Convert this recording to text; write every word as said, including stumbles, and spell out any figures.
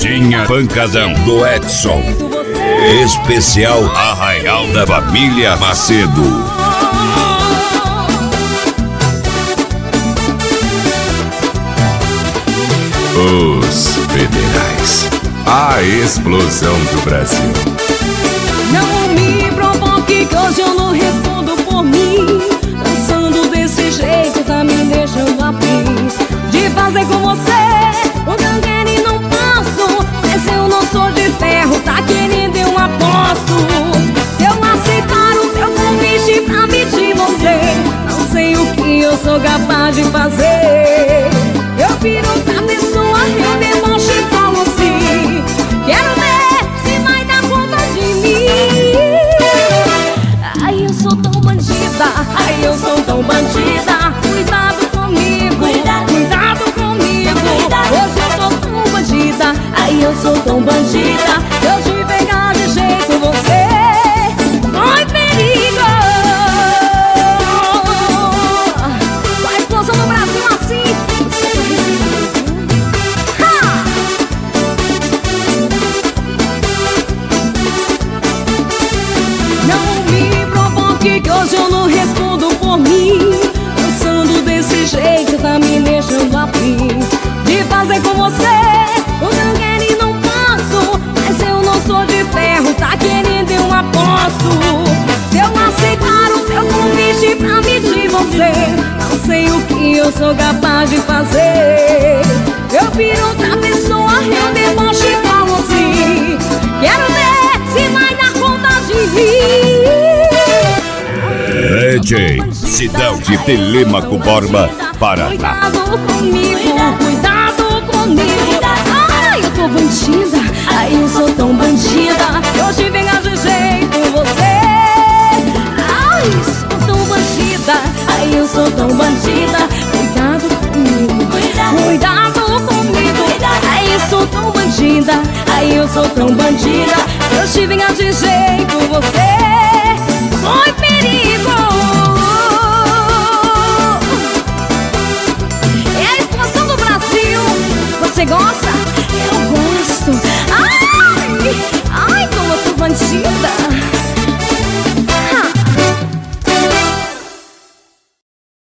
Pegadinha Pancadão do Edson. Especial Arraial da Família Macedo. Os Federais, a explosão do Brasil. Não me provoque que hoje eu não respondo por mim. Dançando desse jeito tá me deixando afim de fazer com você o que eu quero e não posso. Mas eu não sou de ferro, tá querendo eu aposto. Se eu aceitar o teu convite pra mim de você, não sei o que eu sou capaz de fazer. Eu viro outra pessoa, eu deboche e falo assim: quero ver se vai dar conta de mim. Ai, eu sou tão bandida, ai, eu sou tão bandida. Cuidado comigo, cuidado, cuidado comigo. Hoje eu sou tão bandida, ai, eu sou tão bandida. Eu te pegar de jeito, você foi perigo. Com a explosão do Brasil assim. Que hoje eu não respondo por mim. Dançando desse jeito tá me deixando afim de fazer com você o que eu quero e não posso. Mas eu não sou de ferro, tá querendo eu aposto. Se eu aceitar o teu convite pra mim de você, não sei o que eu sou capaz de fazer. Eu viro outra pessoa, eu deboche e falo assim: quero ver se vai dar conta de mim. D J Sidão de Telêmaco Borba, Paraná. Cuidado comigo, cuidado comigo. Ai, eu tô bandida, ai, eu sou tão bandida. Hoje venha de jeito você. Ai, eu sou tão bandida, ai, eu sou tão bandida. Cuidado comigo, cuidado comigo. Ai, eu sou tão bandida, ai, eu sou tão bandida. Hoje venha de jeito você. Oi,